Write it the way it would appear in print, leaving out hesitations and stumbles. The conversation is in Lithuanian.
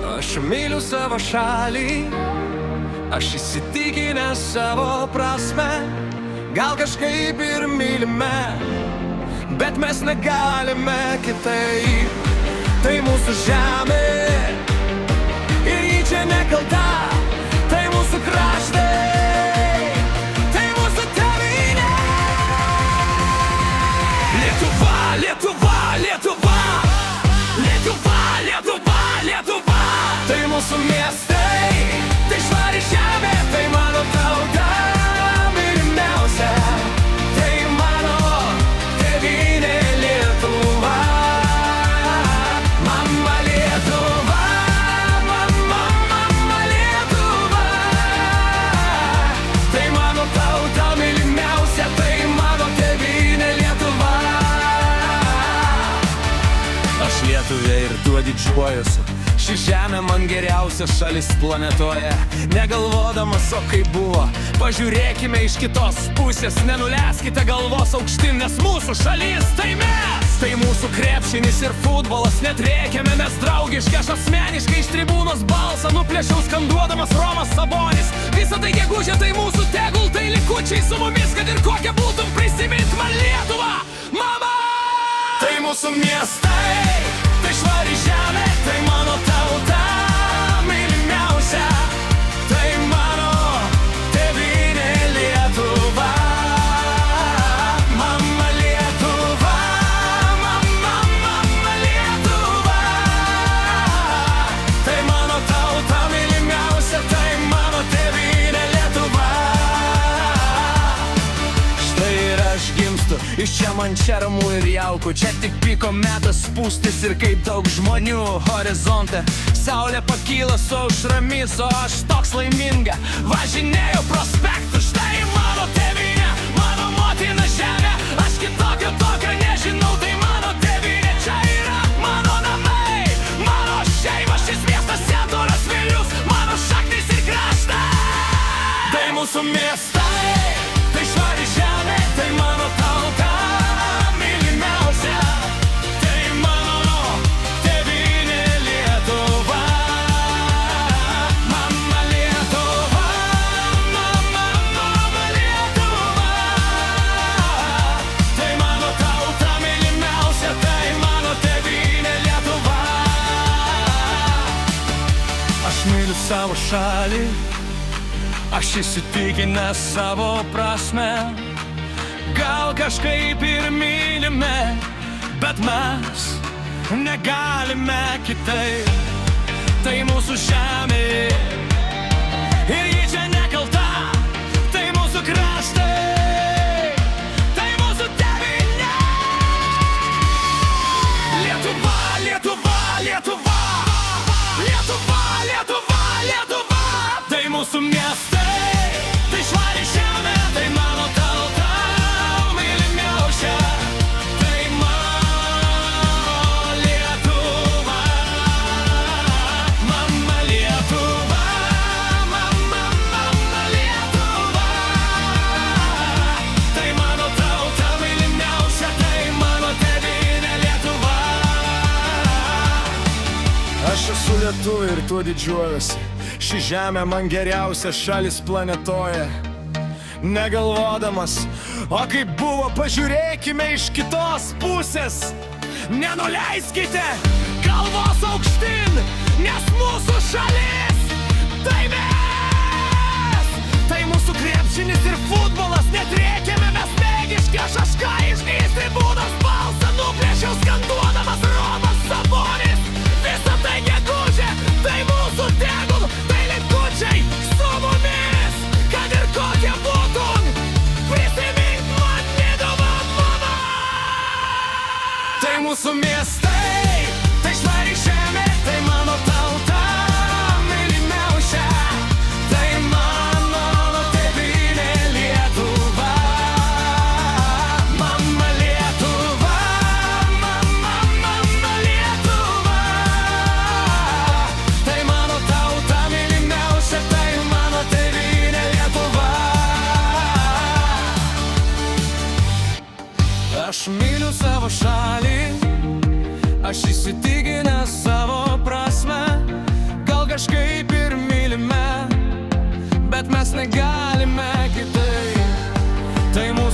Aš myliu savo šalį, aš įsitikinęs savo prasme. Gal kažkaip ir mylime, bet mes negalime kitaip. Tai mūsų žemė ir ji čia nekalta. Tai mūsų kraštai, tai mūsų tėvynė. Lietuva, Lietuva, Lietuva. Lietuva, Lietuva, Lietuva. Tai mūsų miestai, tai švari žemė. Tai mano tauta mylimiausia. Tai mano tėvynė Lietuva. Mama Lietuva, mama, mama Lietuva. Tai mano tauta mylimiausia. Tai mano tėvynė Lietuva. Aš Lietuvė ir tuo didžiuojuosi. Ši žemė man geriausia šalis planetoje. Negalvodamas, o kaip buvo, pažiūrėkime iš kitos pusės. Nenuleiskite galvos aukštin, nes mūsų šalis tai mes. Tai mūsų krepšinis ir futbolas. Net rėkiame mes draugiškai. Aš asmeniškai iš tribūnos balsą nuplėšiau skanduodamas Romas Sabonis. Visa tai gegužė, tai mūsų tegul, tai likučiai su mumis. Kad ir kokia būtum, prisimint man Lietuvą, mama. Tai mūsų miestai, tai švari žemė. Tai mano tauta mylimiausia. Tai mano tėvynė Lietuva. Mama Lietuva, mama, mama Lietuva. Tai mano tauta mylimiausia. Tai mano tėvynė Lietuva. Štai ir aš gimstu, iš čia man čia ramu ir jauku. Čia tik piko metas spūstis ir kaip daug žmonių horizonte. Saulė pakyla su aušromis, o aš toks laiminga važinėjau prospektu. Štai mano tėvynė, mano motina žemė. Aš kitokio tokio nežinau, tai mano tėvynė. Čia yra mano namai, mano šeima. Šis miestas Sėduras Vilnius, mano šaknis ir kraštai. Tai mūsų miestai, tai švari žemė. Tai mano tauta mylimiausia. Tai mano tėvynė Lietuva. Mama Lietuva, mama, mama Lietuva. Tai mano tauta mylimiausia. Tai mano tėvynė Lietuva. Aš myliu savo šalį, aš įsitikinęs savo prasme. Gal kažkaip ir mylime, bet mes negalime kitaip. Tai mūsų žemė ir ji čia nekalta. Tai mūsų kraštai, tai mūsų tėvynė. Lietuva, Lietuva, Lietuva. Lietuva, Lietuva, Lietuva. Tai mūsų miestai, tai švari žemė. Tai mano tauta mylimiausia. Tai mano Lietuva. Mama Lietuva, mama, mama Lietuva. Tai mano tauta mylimiausia. Tai mano tėvynė Lietuva. Aš esu Lietuvė ir tuo didžiuojuosi. Ši žemė man geriausia šalis planetoje. Negalvodamas, o kaip buvo, pažiūrėkime iš kitos pusės. Nenuleiskite galvos aukštin, nes mūsų šalis tai mes. Tai mūsų krepšinis ir futbolas. Net rėkiame mes mėgiški. Aš ką iš tribūnos balsą nuplėšiau skanduodamas Romas Sabonis. Visa tai gegužė, tai mūsų tegul, tai likučiai su mumis. Kad ir kokie būtum, prisimink man Lietuvą, mama. Tai mūsų miestai, tai švari žemė. Tai mano tauta mylimiausia. Tai mano tėvynė Lietuva. Mama Lietuva, mama, negalime kitaip. Tai mūsų